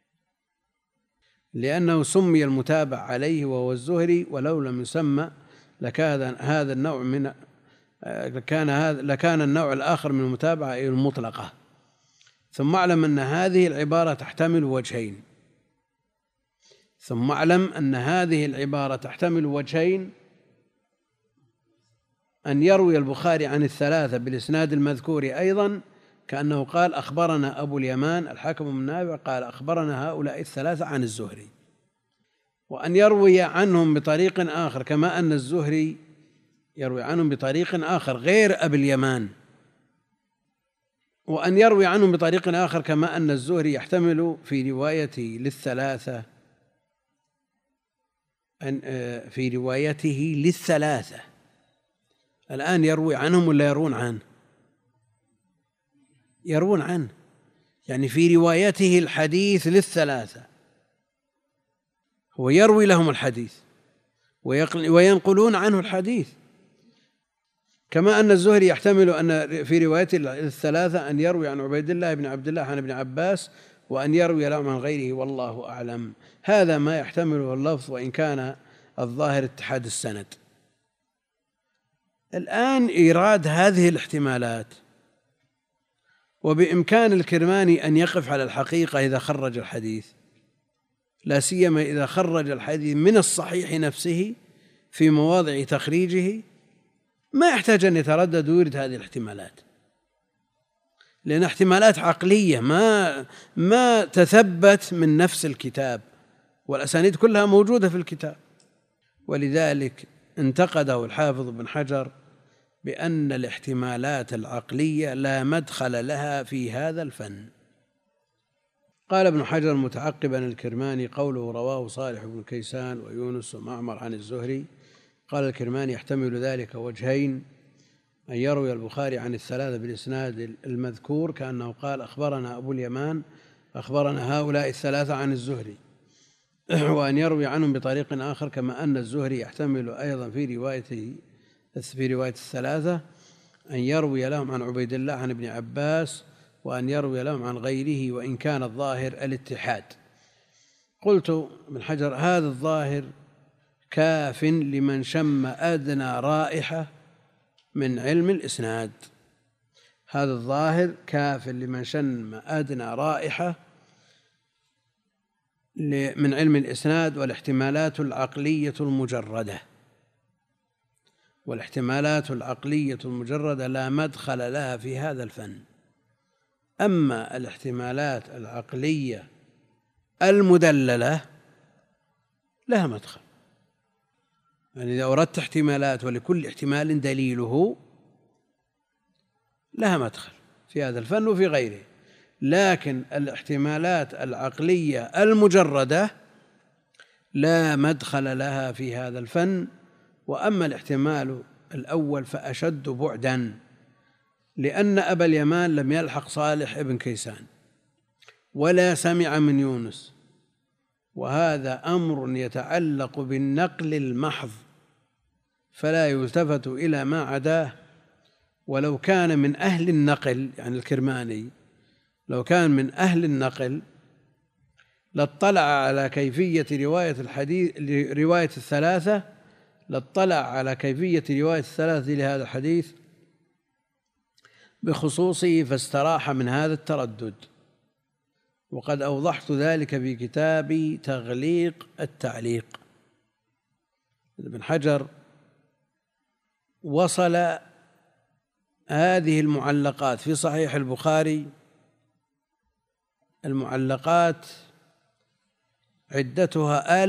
Speaker 1: لأنه سمي المتابع عليه وهو الزهري، ولو لم يسمى لكان النوع الآخر من المتابعة أي المطلقة. ثم اعلم أن هذه العبارة تحتمل وجهين، أن يروي البخاري عن الثلاثة بالإسناد المذكور أيضا، كأنه قال أخبرنا أبو اليمان الحكم بن نافع قال أخبرنا هؤلاء الثلاثة عن الزهري، وأن يروي عنهم بطريق آخر كما أن الزهري يروي عنهم بطريق آخر غير أبي اليمان، وأن يروي عنهم بطريق آخر كما أن الزهري يحتمل في روايته للثلاثة في روايته للثلاثة. الآن يروي عنهم ولا يرون عنه؟ يرون عنه، يعني في روايته الحديث للثلاثة، هو يروي لهم الحديث وينقلون عنه الحديث، كما أن الزهري يحتمل أن في روايته الثلاثة أن يروي عن عبيد الله بن عبد الله عن ابن عباس، وأن يروي لهم عن غيره، والله أعلم. هذا ما يحتمله اللفظ، وإن كان الظاهر اتحاد السند. الآن إيراد هذه الاحتمالات، وبإمكان الكرماني أن يقف على الحقيقة إذا خرج الحديث، لا سيما إذا خرج الحديث من الصحيح نفسه في مواضع تخريجه، ما يحتاج أن يتردد ويرد هذه الاحتمالات، لأن احتمالات عقلية ما تثبت من نفس الكتاب، والأسانيد كلها موجودة في الكتاب. ولذلك انتقده الحافظ ابن حجر بأن الاحتمالات العقلية لا مدخل لها في هذا الفن. قال ابن حجر متعقبا الكرماني: قوله رواه صالح بن كيسان ويونس ومعمر عن الزهري، قال الكرماني: يحتمل ذلك وجهين: أن يروي البخاري عن الثلاثة بالإسناد المذكور كأنه قال أخبرنا أبو اليمان أخبرنا هؤلاء الثلاثة عن الزهري، وأن يروي عنهم بطريق آخر، كما أن الزهري يحتمل أيضا في رواية الثلاثة أن يروي لهم عن عبيد الله عن ابن عباس، وأن يروي لهم عن غيره، وإن كان الظاهر الاتحاد. قلت ابن حجر: هذا الظاهر كاف لمن شم أدنى رائحة من علم الإسناد. هذا الظاهر كاف لمن شم أدنى رائحة من علم الإسناد، والاحتمالات العقلية المجردة لا مدخل لها في هذا الفن. أما الاحتمالات العقلية المدللة لها مدخل، يعني إذا أردت احتمالات ولكل احتمال دليله لها مدخل في هذا الفن وفي غيره، لكن الاحتمالات العقلية المجردة لا مدخل لها في هذا الفن. وأما الاحتمال الأول فأشد بعداً، لأن أبا اليمان لم يلحق صالح ابن كيسان ولا سمع من يونس، وهذا أمر يتعلق بالنقل المحض، فلا يلتفت إلى ما عداه. ولو كان من أهل النقل، يعني الكرماني لو كان من أهل النقل لاطلع على كيفية رواية الثلاثة لهذا الحديث بخصوصه، فاستراح من هذا التردد. وقد أوضحت ذلك في كتابي تغليق التعليق. ابن حجر وصل هذه المعلقات في صحيح البخاري، المعلقات عدتها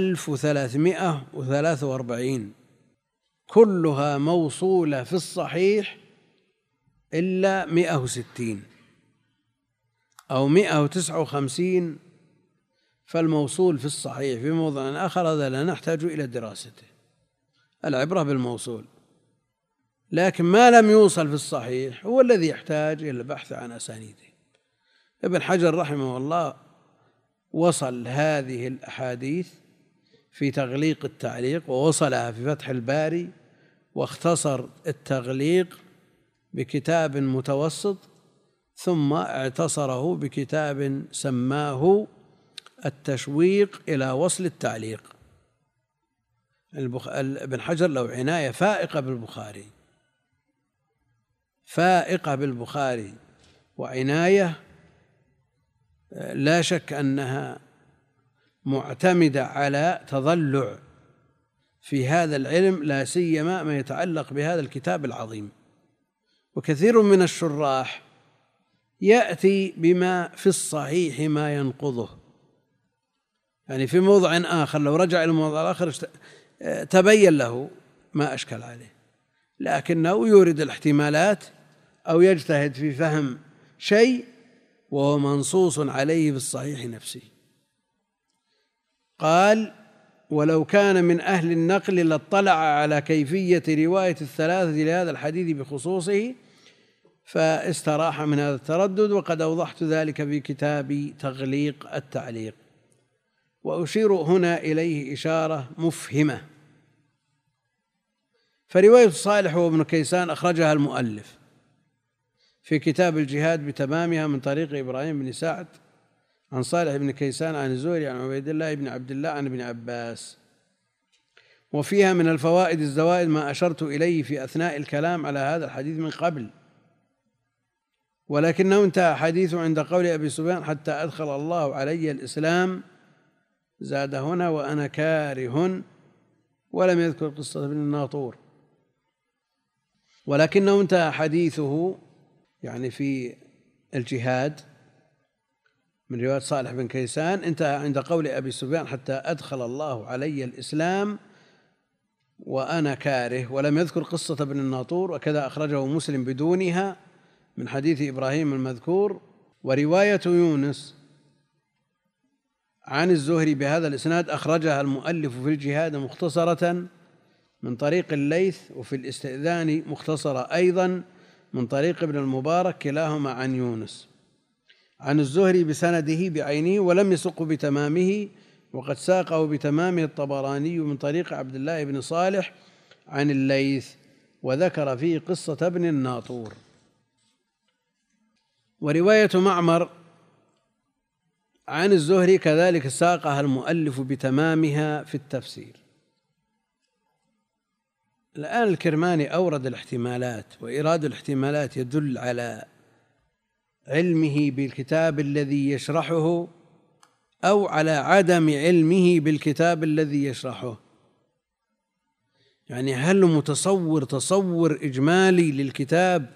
Speaker 1: 1343، كلها موصولة في الصحيح إلا 160 أو 159 فالموصول في الصحيح في موضع آخر هذا لا نحتاج إلى دراسته، العبرة بالموصول. لكن ما لم يوصل في الصحيح هو الذي يحتاج إلى البحث عن أسانيده. ابن حجر رحمه الله وصل هذه الأحاديث في تغليق التعليق، ووصلها في فتح الباري، واختصر التغليق بكتاب متوسط، ثم اعتصره بكتاب سماه التشويق إلى وصل التعليق. ابن حجر له عناية فائقة بالبخاري وعناية لا شك أنها معتمدة على تضلع في هذا العلم، لا سيما ما يتعلق بهذا الكتاب العظيم. وكثير من الشراح يأتي بما في الصحيح ما ينقضه، يعني في موضع آخر لو رجع إلى الموضع الآخر تبين له ما أشكل عليه، لكنه يورد الاحتمالات أو يجتهد في فهم شيء وهو منصوص عليه بالصحيح نفسه. قال: ولو كان من أهل النقل لاطلع على كيفية رواية الثلاثة لهذا الحديث بخصوصه فاستراح من هذا التردد، وقد أوضحت ذلك في كتاب تغليق التعليق، وأشير هنا إليه إشارة مفهمة. فرواية صالح وابن كيسان أخرجها المؤلف في كتاب الجهاد بتمامها من طريق إبراهيم بن سعد عن صالح بن كيسان عن الزهري عن عبيد الله بن عبد الله عن ابن عباس، وفيها من الفوائد الزوائد ما أشرت إليه في أثناء الكلام على هذا الحديث من قبل، ولكنه انتهى حديث عند قول أبي سفيان حتى أدخل الله علي الإسلام، زاد هنا وأنا كاره، ولم يذكر قصة ابن الناطور، ولكنه انتهى حديثه يعني في الجهاد من رواية صالح بن كيسان انتهى عند قول أبي سفيان حتى أدخل الله علي الإسلام وأنا كاره، ولم يذكر قصة ابن الناطور، وكذا أخرجه مسلم بدونها من حديث إبراهيم المذكور. ورواية يونس عن الزهري بهذا الإسناد أخرجها المؤلف في الجهاد مختصرة من طريق الليث، وفي الاستئذان مختصرة أيضا من طريق ابن المبارك، كلاهما عن يونس عن الزهري بسنده بعينه، ولم يسق بتمامه، وقد ساقه بتمامه الطبراني من طريق عبد الله بن صالح عن الليث، وذكر فيه قصة ابن الناطور. ورواية معمر عن الزهري كذلك ساقها المؤلف بتمامها في التفسير. الآن الكرماني أورد الاحتمالات، وإيراد الاحتمالات يدل على علمه بالكتاب الذي يشرحه أو على عدم علمه بالكتاب الذي يشرحه، يعني هل متصور تصور إجمالي للكتاب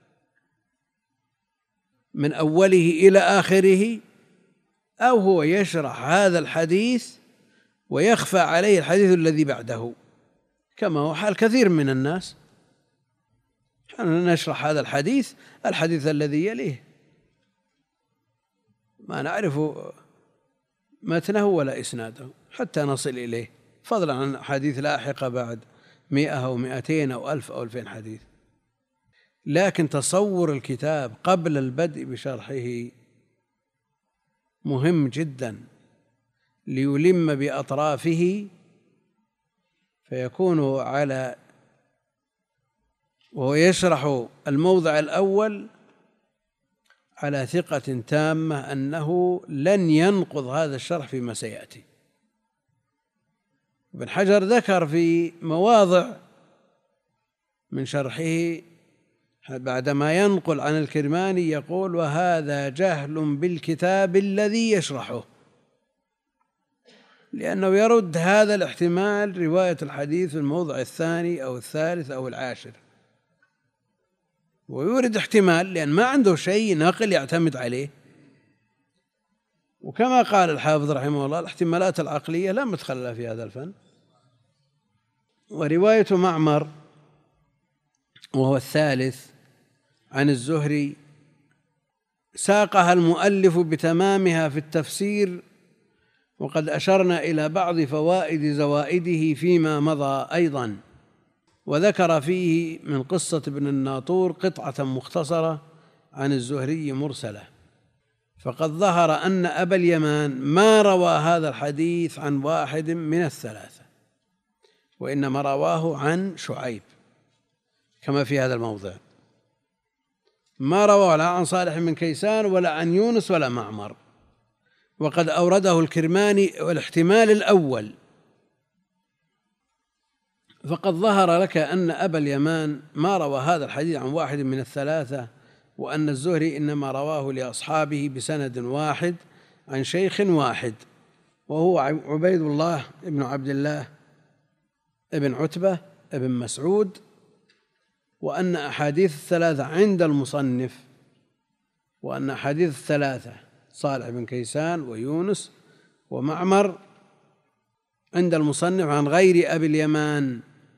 Speaker 1: من أوله إلى آخره، أو هو يشرح هذا الحديث ويخفى عليه الحديث الذي بعده، كما هو حال كثير من الناس. نشرح هذا الحديث الذي يليه ما نعرف متنه ولا إسناده حتى نصل إليه، فضلا عن حديث لاحقة بعد 100 أو 200 أو 1000 أو 2000 حديث. لكن تصور الكتاب قبل البدء بشرحه مهم جدا ليلم بأطرافه، فيكون على وهو يشرح الموضع الأول على ثقة تامة أنه لن ينقض هذا الشرح فيما سيأتي. ابن حجر ذكر في مواضع من شرحه بعدما ينقل عن الكرماني يقول: وهذا جهل بالكتاب الذي يشرحه، لأنه يرد هذا الاحتمال رواية الحديث في الموضع الثاني أو الثالث أو العاشر، ويورد احتمال لأن ما عنده شيء نقل يعتمد عليه. وكما قال الحافظ رحمه الله: الاحتمالات العقلية لا مدخل لها في هذا الفن. ورواية معمر وهو الثالث عن الزهري ساقها المؤلف بتمامها في التفسير، وقد أشرنا إلى بعض فوائد زوائده فيما مضى أيضا، وذكر فيه من قصة ابن الناطور قطعة مختصرة عن الزهري مرسلة. فقد ظهر أن أبا اليمان ما روى هذا الحديث عن واحد من الثلاثة، وإنما رواه عن شعيب كما في هذا الموضع، ما رواه لا عن صالح بن كيسان ولا عن يونس ولا معمر. وقد أورده الكرماني والاحتمال الأول، فقد ظهر لك أن أبا اليمان ما روى هذا الحديث عن واحد من الثلاثة، وأن الزهري إنما رواه لأصحابه بسند واحد عن شيخ واحد، وهو عبيد الله بن عبد الله ابن عتبة ابن مسعود، وأن أحاديث الثلاثة عند المصنف، وأن أحاديث الثلاثة صالح بن كيسان ويونس ومعمر عند المصنف عن غير أبي اليمان،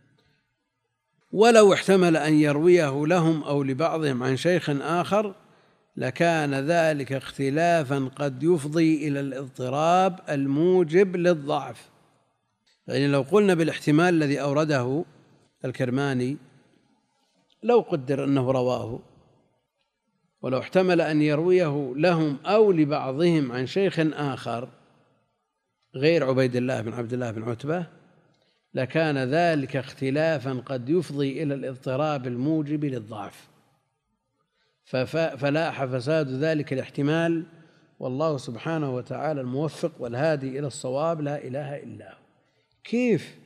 Speaker 1: ولو احتمل أن يرويه لهم أو لبعضهم عن شيخ آخر لكان ذلك اختلافا قد يفضي إلى الاضطراب الموجب للضعف، يعني لو قلنا بالاحتمال الذي أورده الكرماني، لو قدر أنه رواه، ولو احتمل أن يرويه لهم أو لبعضهم عن شيخ آخر غير عبيد الله بن عبد الله بن عتبة، لكان ذلك اختلافا قد يفضي إلى الاضطراب الموجب للضعف، فلاح فساد ذلك الاحتمال، والله سبحانه وتعالى الموفق والهادي إلى الصواب، لا إله إلا هو. كيف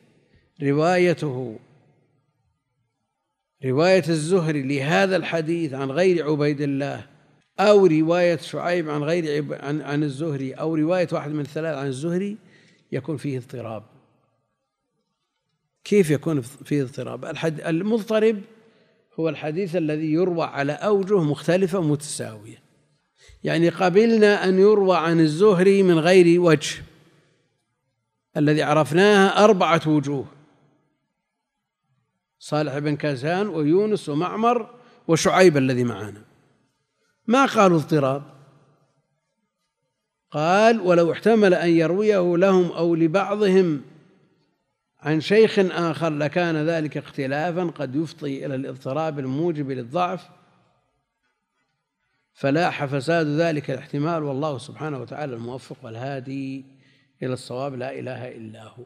Speaker 1: رواية الزهري لهذا الحديث عن غير عبيد الله، أو رواية شعيب عن غير عن الزهري، أو رواية واحد من الثلاث عن الزهري، يكون فيه اضطراب؟ كيف يكون فيه اضطراب؟ المضطرب هو الحديث الذي يروى على أوجه مختلفة متساوية. يعني قبلنا أن يروى عن الزهري من غير وجه، الذي عرفناها 4 وجوه: صالح بن كيسان ويونس ومعمر وشعيب الذي معنا. ما قالوا اضطراب، قال ولو احتمل أن يرويه لهم أو لبعضهم عن شيخ آخر لكان ذلك اختلافا قد يفضي إلى الاضطراب الموجب للضعف، فلاح فساد ذلك الاحتمال، والله سبحانه وتعالى الموفق والهادي إلى الصواب، لا إله إلا هو.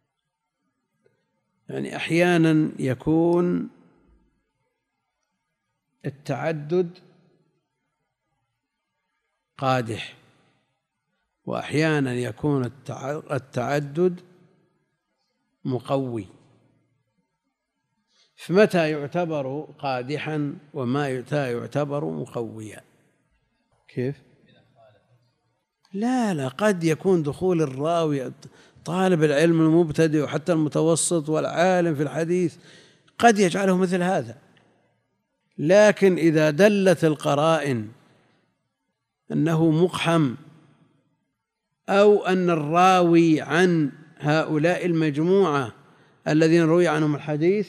Speaker 1: يعني أحيانا يكون التعدد قادح، وأحيانا يكون التعدد مقوي. فمتى يعتبر قادحا ومتى يعتبر مقويا؟ كيف؟ لا قد يكون دخول الراوي، طالب العلم المبتدئ وحتى المتوسط والعالم في الحديث قد يجعله مثل هذا، لكن إذا دلت القرائن أنه مقحم، أو أن الراوي عن هؤلاء المجموعة الذين روي عنهم الحديث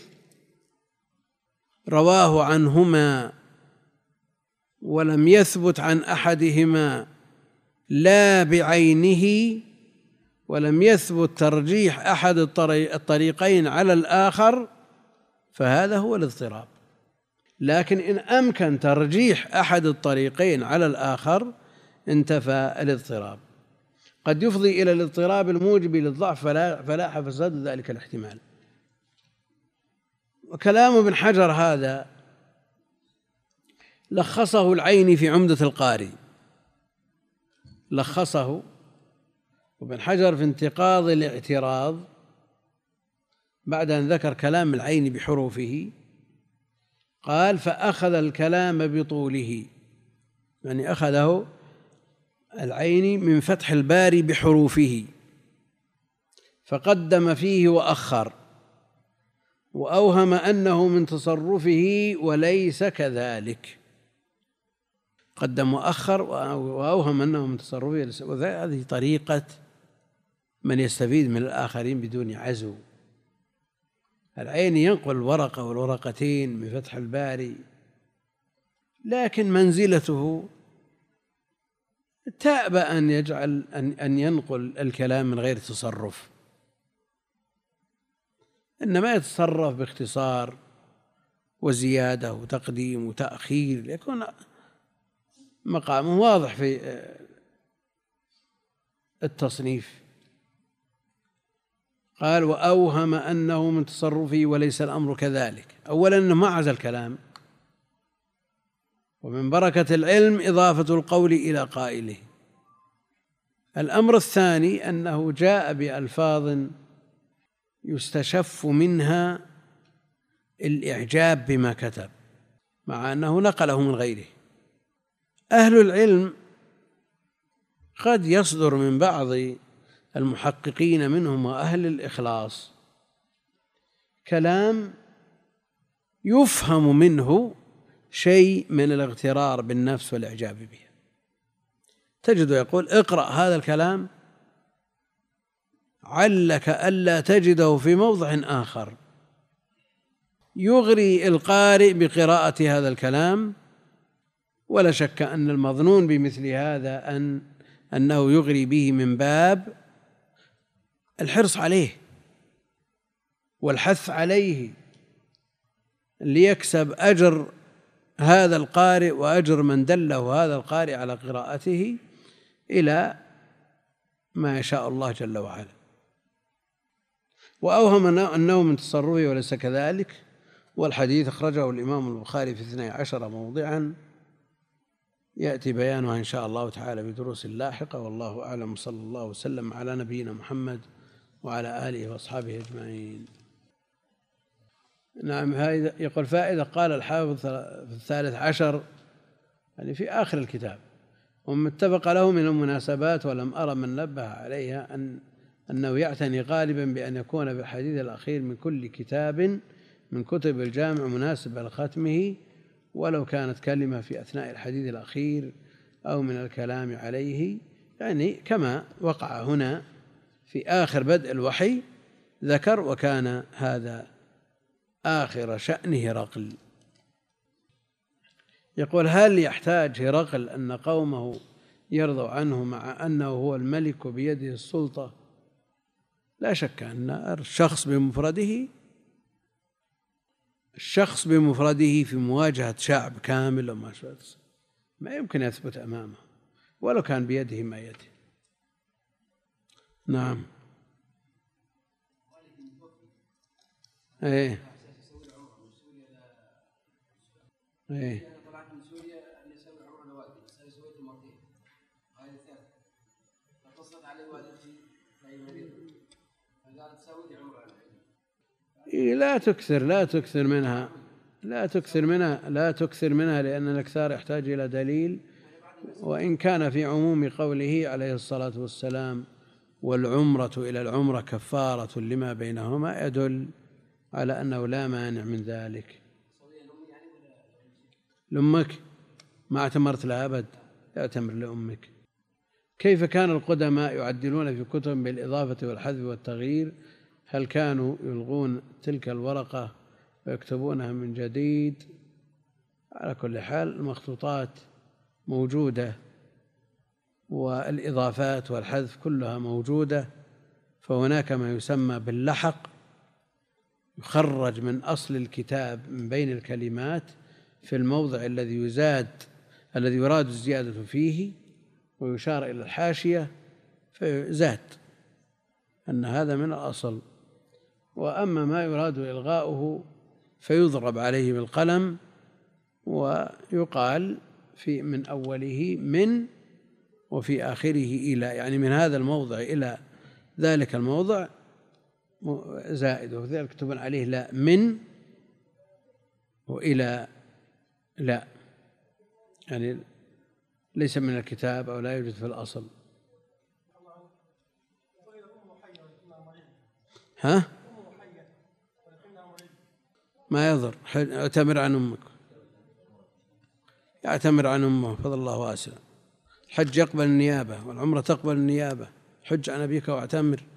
Speaker 1: رواه عنهما ولم يثبت عن أحدهما لا بعينه، ولم يثبت ترجيح أحد الطريقين على الآخر، فهذا هو الاضطراب. لكن إن أمكن ترجيح أحد الطريقين على الآخر انتفى الاضطراب. قد يفضي إلى الاضطراب الموجب للضعف، فلاح فساد ذلك الاحتمال. وكلام ابن حجر هذا لخصه العيني في عمدة القاري، لخصه ابن حجر في انتقاض الاعتراض بعد أن ذكر كلام العيني بحروفه، قال: فأخذ الكلام بطوله، يعني أخذه العيني من فتح الباري بحروفه، فقدم فيه وأخر، وأوهم أنه من تصرفه وليس كذلك. قدم وأخر وأوهم أنه من تصرفه، وهذه طريقة من يستفيد من الآخرين بدون عزو. العيني ينقل ورقة والورقتين من فتح الباري، لكن منزلته تأبى أن يجعل أن ينقل الكلام من غير تصرف، إنما يتصرف باختصار وزيادة وتقديم وتأخير ليكون مقامه واضح في التصنيف. قال: وأوهم أنه من تصرفه وليس الأمر كذلك. أولا أنه ما عزى الكلام، ومن بركة العلم إضافة القول إلى قائله. الأمر الثاني أنه جاء بألفاظ يستشف منها الإعجاب بما كتب، مع أنه نقله من غيره. أهل العلم قد يصدر من بعض المحققين منهم وأهل الإخلاص كلام يفهم منه شيء من الاغترار بالنفس والإعجاب بها، تجده يقول: اقرأ هذا الكلام علك ألا تجده في موضع آخر، يغري القارئ بقراءة هذا الكلام. ولا شك أن المظنون بمثل هذا أنه يغري به من باب الحرص عليه والحث عليه ليكسب أجر هذا القارئ وأجر من دله هذا القارئ على قراءته إلى ما يشاء الله جل وعلا. وأوهم أنه من تصرفه وليس كذلك، والحديث أخرجه الإمام البخاري في 12 موضعا يأتي بيانها إن شاء الله تعالى بدروس لاحقة. والله أعلم، صلى الله وسلم على نبينا محمد وعلى آله وأصحابه أجمعين. نعم، هذا يقول فائدة. قال الحافظ في 13 يعني في آخر الكتاب: ومن اتفق له من المناسبات ولم أرى من نبه عليها أنه يعتني غالبا بأن يكون بالحديث الأخير من كل كتاب من كتب الجامع مناسبة لختمه، ولو كانت كلمة في أثناء الحديث الأخير أو من الكلام عليه، يعني كما وقع هنا في آخر بدء الوحي ذكر: وكان هذا آخر شأن هرقل. يقول: هل يحتاج هرقل أن قومه يرضوا عنه مع أنه هو الملك وبيده السلطة؟ لا شك أن الشخص بمفرده في مواجهة شعب كامل وما ما يمكن يثبت أمامه ولو كان بيده ما يده. نعم. ايه ايه
Speaker 2: طلعت من سوريا اللي يسوي عمره لوالدي، سويت مرتين، هاي الثالثة، فاتصلت علي والدتي فهي مريضة، فقالت سوي لي عمره الحين.
Speaker 1: لا تكثر منها لأن الإكثار يحتاج إلى دليل، وإن كان في عموم قوله عليه الصلاة والسلام: والعمرة إلى العمرة كفارة لما بينهما، يدل على أنه لا مانع من ذلك. لأمك ما اعتمرت لها أبد، اعتمر لأمك. كيف كان القدماء يعدلون في كتب بالإضافة والحذف والتغيير؟ هل كانوا يلغون تلك الورقة ويكتبونها من جديد؟ على كل حال المخطوطات موجودة والإضافات والحذف كلها موجودة، فهناك ما يسمى باللحق، يخرج من أصل الكتاب من بين الكلمات في الموضع الذي يراد الزيادة فيه، ويشار إلى الحاشية فيزاد أن هذا من الأصل. وأما ما يراد إلغاؤه فيضرب عليه بالقلم ويقال من أوله من وفي آخره إلى، يعني من هذا الموضع إلى ذلك الموضع زائد، وذلك يكتبون عليه لا من وإلى لا، يعني ليس من الكتاب أو لا يوجد في الأصل. ها؟ ما يضر، اعتمر عن أمك، يعتمر عن أمه، فضل الله واسع. الحج يقبل النيابة والعمرة تقبل النيابة، حج عن أبيك واعتمر.